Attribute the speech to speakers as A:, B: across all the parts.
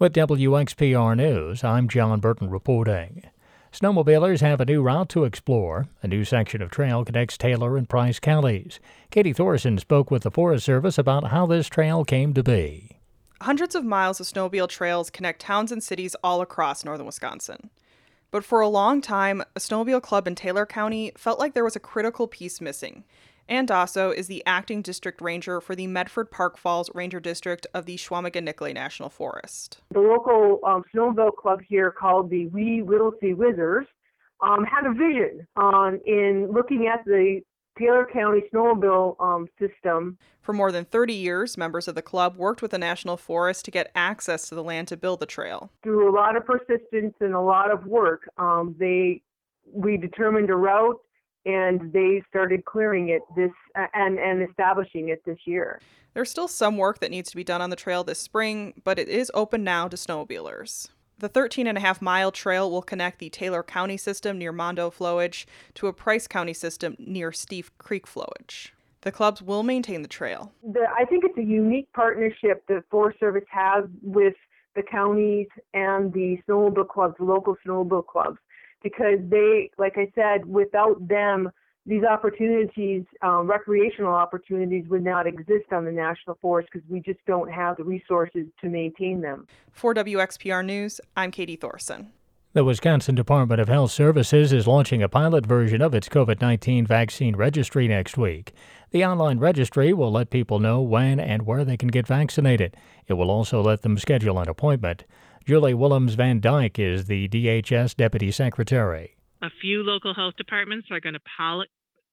A: With WXPR News, I'm John Burton reporting. Snowmobilers have a new route to explore. A new section of trail connects Taylor and Price counties. Katie Thorson spoke with the Forest Service about how this trail came to be.
B: Hundreds of miles of snowmobile trails connect towns and cities all across northern Wisconsin. But for a long time, a snowmobile club in Taylor County felt like there was a critical piece missing. Ann Dasso is the acting district ranger for the Medford Park Falls Ranger District of the Chequamegon-Nicolet National Forest.
C: The local snowmobile club here, called the Wee Whittlesey Wizards, had a vision in looking at the Taylor County snowmobile system.
B: For more than 30 years, members of the club worked with the National Forest to get access to the land to build the trail.
C: Through a lot of persistence and a lot of work, we determined a route, and they started clearing it and establishing it this year.
B: There's still some work that needs to be done on the trail this spring, but it is open now to snowmobilers. The 13.5-mile trail will connect the Taylor County system near Mondo Flowage to a Price County system near Steve Creek Flowage. The clubs will maintain the trail.
C: I think it's a unique partnership the Forest Service has with the counties and the snowmobile clubs, local snowmobile clubs, because they, like I said, without them, these opportunities, recreational opportunities, would not exist on the National Forest because we just don't have the resources to maintain them.
B: For WXPR News, I'm Katie Thorson.
A: The Wisconsin Department of Health Services is launching a pilot version of its COVID-19 vaccine registry next week. The online registry will let people know when and where they can get vaccinated. It will also let them schedule an appointment. Julie Willems Van Dyke is the DHS Deputy Secretary.
D: A few local health departments are going to pilot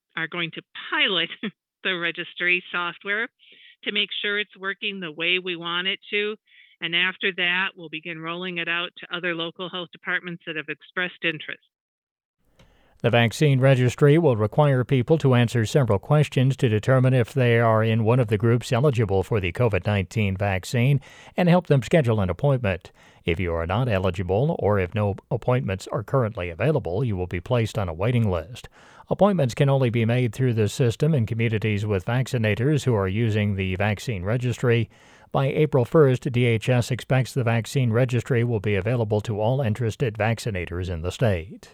D: the registry software to make sure it's working the way we want it to. And after that, we'll begin rolling it out to other local health departments that have expressed interest.
A: The vaccine registry will require people to answer several questions to determine if they are in one of the groups eligible for the COVID-19 vaccine and help them schedule an appointment. If you are not eligible or if no appointments are currently available, you will be placed on a waiting list. Appointments can only be made through the system in communities with vaccinators who are using the vaccine registry. By April 1st, DHS expects the vaccine registry will be available to all interested vaccinators in the state.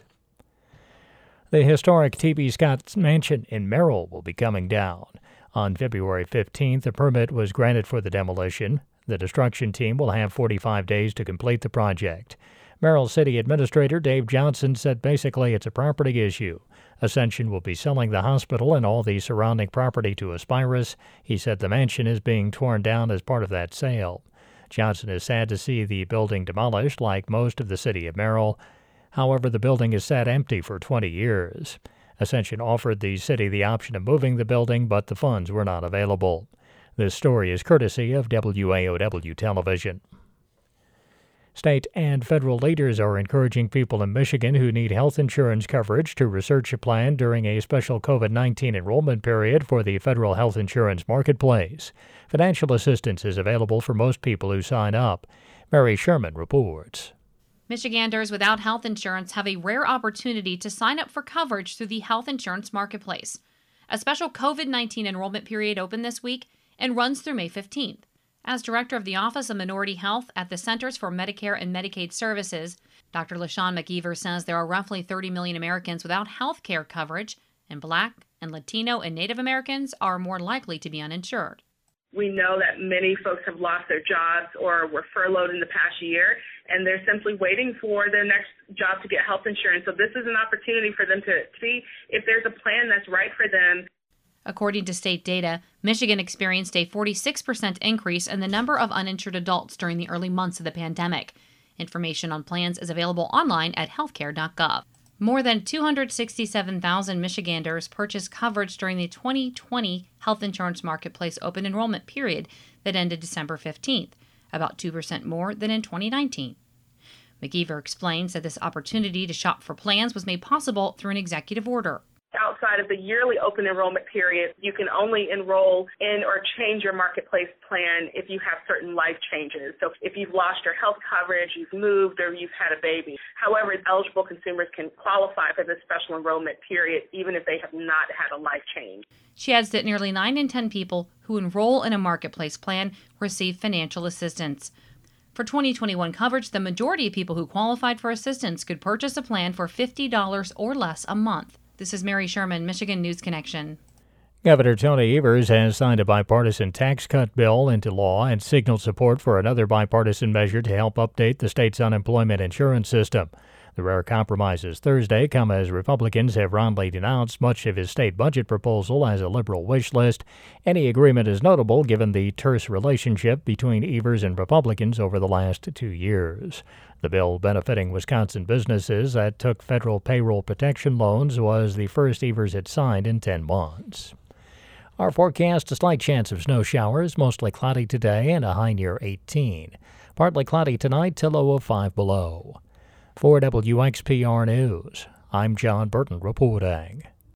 A: The historic T.B. Scott's Mansion in Merrill will be coming down. On February 15th, a permit was granted for the demolition. The destruction team will have 45 days to complete the project. Merrill City Administrator Dave Johnson said basically it's a property issue. Ascension will be selling the hospital and all the surrounding property to Aspirus. He said the mansion is being torn down as part of that sale. Johnson is sad to see the building demolished, like most of the city of Merrill. However, the building has sat empty for 20 years. Ascension offered the city the option of moving the building, but the funds were not available. This story is courtesy of WAOW Television. State and federal leaders are encouraging people in Michigan who need health insurance coverage to research a plan during a special COVID-19 enrollment period for the federal health insurance marketplace. Financial assistance is available for most people who sign up. Mary Sherman reports.
E: Michiganders without health insurance have a rare opportunity to sign up for coverage through the health insurance marketplace. A special COVID-19 enrollment period opened this week and runs through May 15th. As director of the Office of Minority Health at the Centers for Medicare and Medicaid Services, Dr. LaShawn McGeever says there are roughly 30 million Americans without health care coverage, and Black and Latino and Native Americans are more likely to be uninsured.
F: We know that many folks have lost their jobs or were furloughed in the past year, and they're simply waiting for their next job to get health insurance. So this is an opportunity for them to see if there's a plan that's right for them.
E: According to state data, Michigan experienced a 46% increase in the number of uninsured adults during the early months of the pandemic. Information on plans is available online at healthcare.gov. More than 267,000 Michiganders purchased coverage during the 2020 health insurance marketplace open enrollment period that ended December 15th, about 2% more than in 2019. McGeever explains that this opportunity to shop for plans was made possible through an executive order.
F: Outside of the yearly open enrollment period, you can only enroll in or change your marketplace plan if you have certain life changes. So if you've lost your health coverage, you've moved, or you've had a baby. However, eligible consumers can qualify for this special enrollment period even if they have not had a life change.
E: She adds that nearly 9 in 10 people who enroll in a marketplace plan receive financial assistance. For 2021 coverage, the majority of people who qualified for assistance could purchase a plan for $50 or less a month. This is Mary Sherman, Michigan News Connection.
A: Governor Tony Evers has signed a bipartisan tax cut bill into law and signaled support for another bipartisan measure to help update the state's unemployment insurance system. The rare compromises Thursday come as Republicans have roundly denounced much of his state budget proposal as a liberal wish list. Any agreement is notable given the terse relationship between Evers and Republicans over the last 2 years. The bill benefiting Wisconsin businesses that took federal payroll protection loans was the first Evers had signed in 10 months. Our forecast, a slight chance of snow showers, mostly cloudy today and a high near 18. Partly cloudy tonight till low of 5 below. For WXPR News, I'm John Burton reporting.